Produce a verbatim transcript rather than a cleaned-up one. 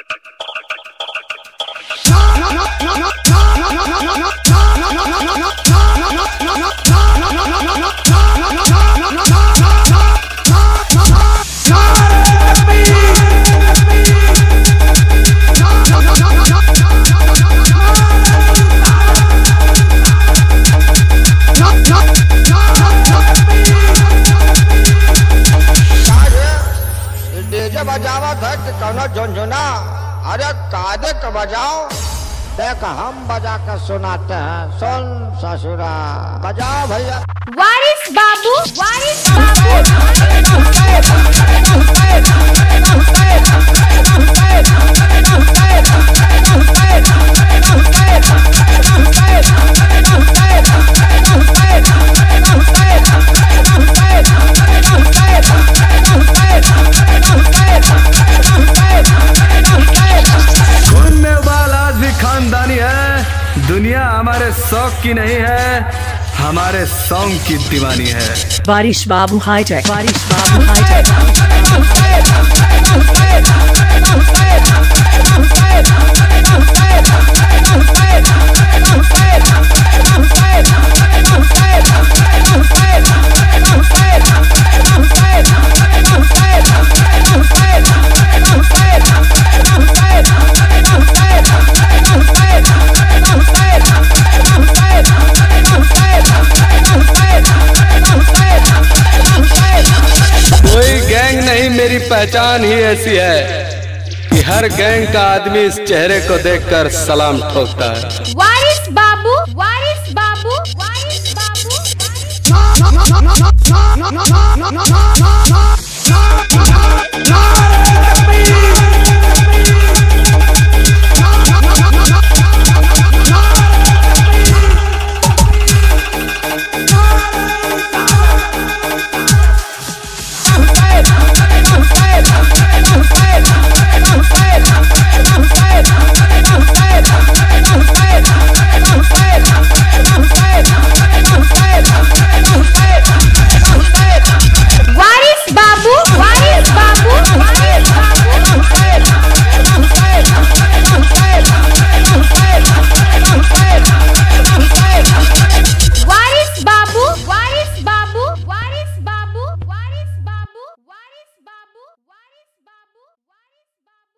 झुनझुना अरे कादे का बजाओ, देख हम बजा कर सुनाते हैं, सुन ससुरा बजाओ भैया। वारिस बाबू, वारिस बाबू। सुनने वाला आज भी खानदानी है, दुनिया हमारे शौक की नहीं है, हमारे सॉन्ग की दीवानी है। वारिस बाबू हाईटेक, वारिस बाबू हाईटेक। कोई गैंग नहीं, मेरी पहचान ही ऐसी है कि हर गैंग का आदमी इस चेहरे को देखकर सलाम ठोकता है। वारिस बाबू, वारिस बाबू, वारिस बाबू।